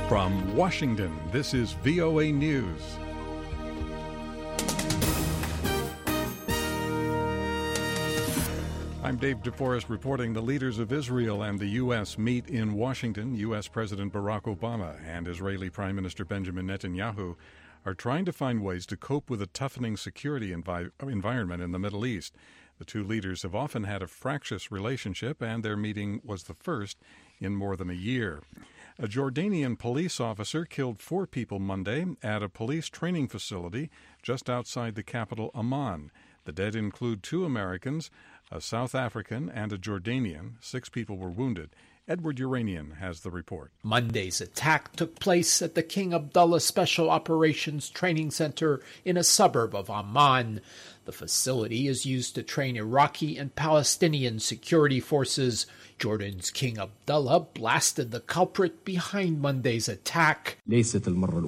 From Washington, this is VOA News. I'm Dave DeForest reporting the leaders of Israel and the U.S. meet in Washington. U.S. President Barack Obama and Israeli Prime Minister Benjamin Netanyahu are trying to find ways to cope with a toughening security environment in the Middle East. The two leaders have often had a fractious relationship, and their meeting was the first in more than a year. A Jordanian police officer killed 4 people Monday at a police training facility just outside the capital, Amman. The dead include 2 Americans, a South African and a Jordanian. 6 people were wounded. Edward Uranian has the report. Monday's attack took place at the King Abdullah Special Operations Training Center in a suburb of Amman. The facility is used to train Iraqi and Palestinian security forces. Jordan's King Abdullah blasted the culprit behind Monday's attack. He says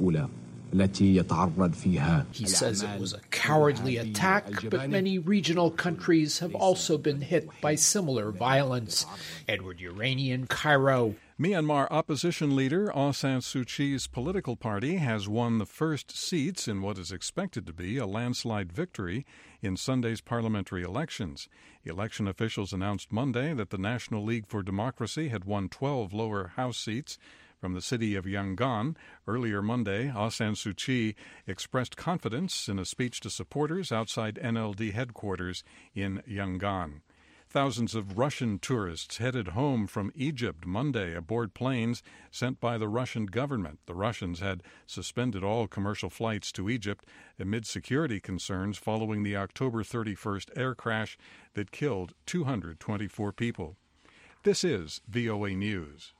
it was a cowardly attack, but many regional countries have also been hit by similar violence. Edward Uranian, Cairo. Myanmar opposition leader Aung San Suu Kyi's political party has won the first seats in what is expected to be a landslide victory in Sunday's parliamentary elections. Election officials announced Monday that the National League for Democracy had won 12 lower house seats from the city of Yangon. Earlier Monday, Aung San Suu Kyi expressed confidence in a speech to supporters outside NLD headquarters in Yangon. Thousands of Russian tourists headed home from Egypt Monday aboard planes sent by the Russian government. The Russians had suspended all commercial flights to Egypt amid security concerns following the October 31st air crash that killed 224 people. This is VOA News.